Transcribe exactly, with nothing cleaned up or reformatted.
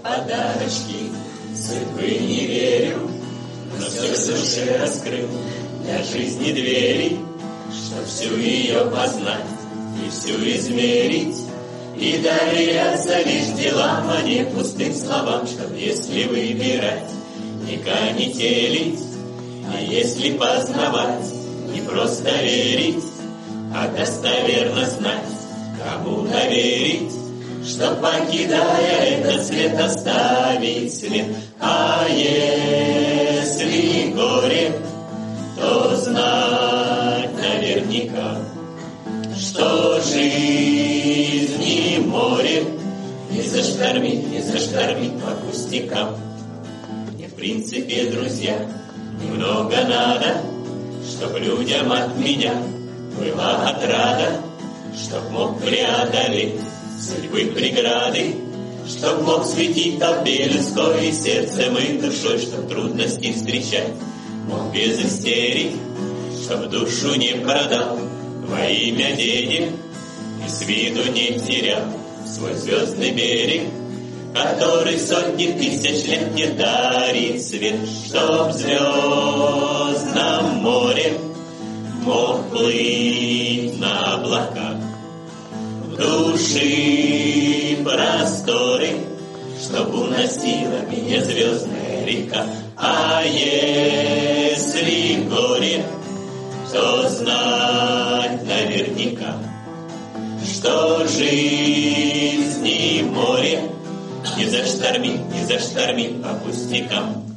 подарочки судьбы не верю, но все в душе раскрыл для жизни двери, чтоб всю ее познать и всю измерить, и доверяться лишь делам, а не пустым словам, чтоб, если выбирать, не канителить, а если познавать, не просто верить, а достоверно знать, кому доверить, что, покидая этот свет, оставить след. А если горе, то знать наверняка, что жизни море не заштормит, не заштормит по пустякам. Мне, в принципе, друзья, немного надо, чтоб людям от меня была отрада, чтоб мог преодолеть судьбы преграды, чтоб мог светить толпе людской сердцем и душой, чтоб трудности встречать мог без истерик, чтоб душу не продал во имя денег и с виду не терял свой звездный берег, который сотни тысяч лет не дарит свет, чтоб в звездном море мог плыть на облаках в души просторы, чтоб уносила меня звездная река. А если горе, то знать наверняка, что жизни море не заштормит, не заштормит по пустякам.